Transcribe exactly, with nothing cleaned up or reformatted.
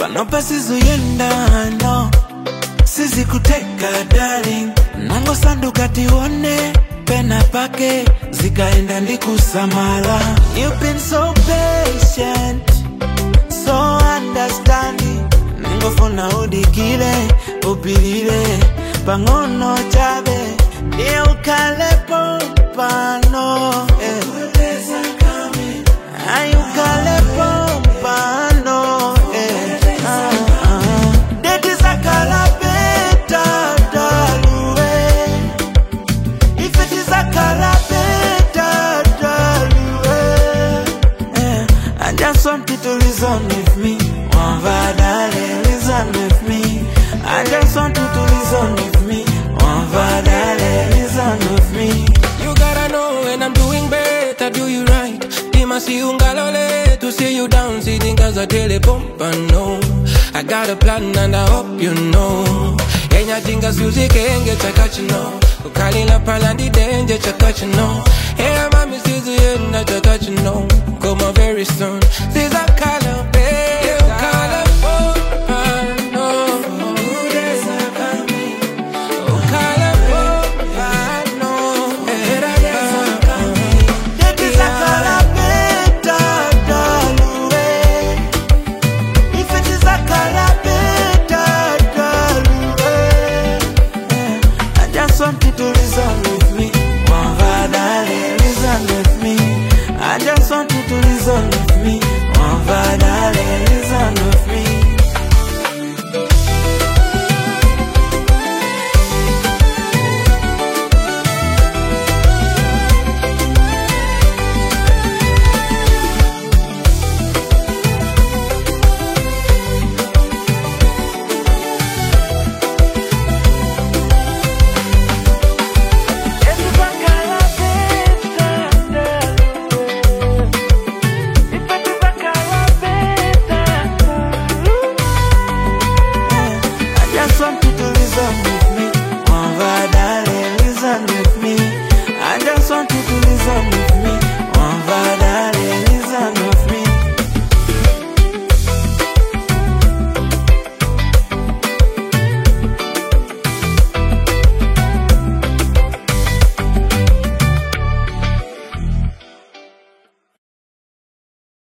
Panopa sizuyenda no Sizi kuteka darling Nango sanduka tione Pena pake Zikaenda ndikusamala You've been so patient So understanding Nango funa udikile Upilile Pangono chabe Ye ukalepo pano eh. Ay ukalepo pano eh. ah, ah. Deti zakala beta dalue Ifeti zakala beta dalue eh. I just want you to listen with me One vadale, listen with me I just want you to listen with me One vadale, listen with me You gotta know when I'm doing better, do you right Dimasi ungalole, to see you down Sitting cause I tell it bump and no I got a plan and I hope you know Enya tinga suzi kenge chakachi no Ukalila palandi denje chakachi no Hey mami sizu yena chakachi no Come on very soon Siza kala